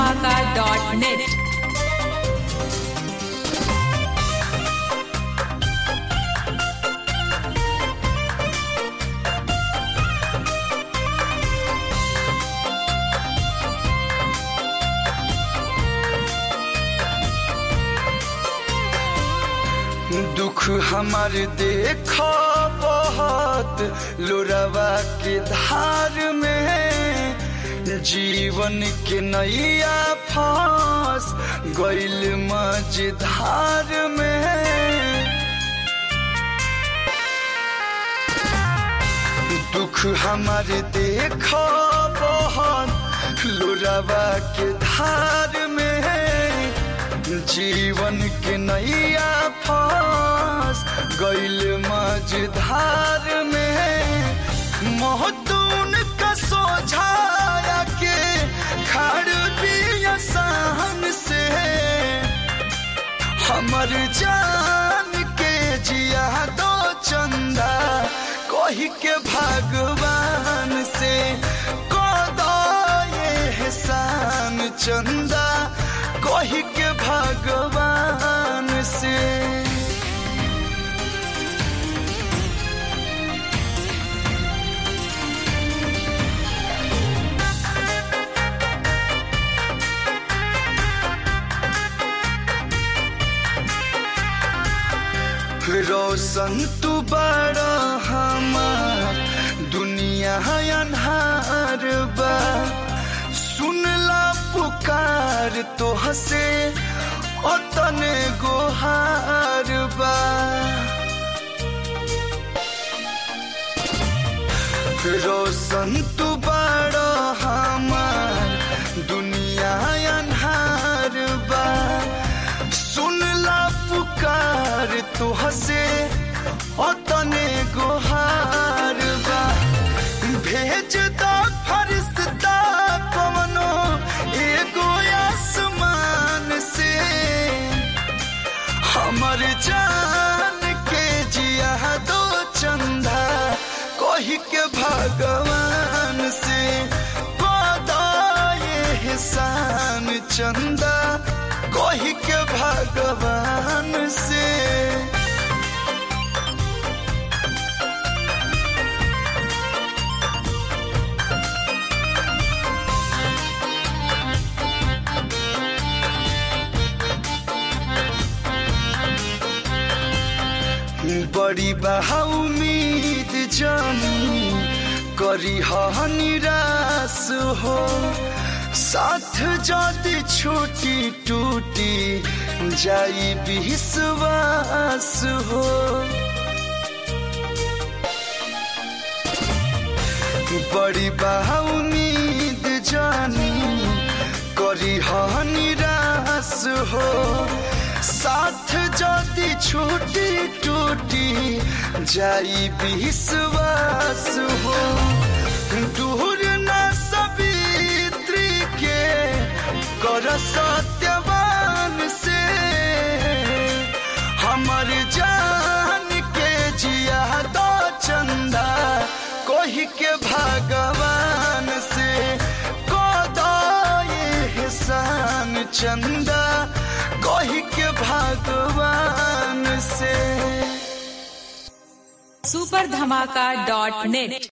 superdhamaka.net। दुख हमार देखा बहुत लोरावा के धार में, जीवन के नैया फांस गइल मझधार में। दुख हमार देखा बहुत लोरावा के धार में, जीवन के नैया फांस गइल मझधार में। महतून का सोझाया के खड़ दिया सहन से, हमर जान के जिया दो चंदा कही के भगवान से। कदा ये एहसान चंदा कही के भगवान से। रोशन तू बड़ा हमार दुनिया अन्हार बा, सुनला पुकार तो हसे ओतने गोहार बा। रोशन तू बड़ा हमार दुनिया अन्हार बा, सुनला पुकार तो हसे ओतने गोहार बा। भेज दो फरिश्ता कवनो एगो आसमान से, हमर जान के जिया दो चंदा कही के भगवान से। कदा ये एहसान चंदा कही के भगवान से। बड़ी बहा उम्मीद जानी करी हा निराश हो, साथ जाती छोटी टूटी जाई विश्वास हो। बड़ी बहा उम्मीद जानी करी हा निराश हो, साथ जाती छोटी टूटी जाई विश्वास हो। दूर न सवित्री के कर सत्यवान से, हमर जान के जिया दो चंदा कही के भगवान से। कदा ये एहसान चंदा कही के भगवान से। superdhamaka.net।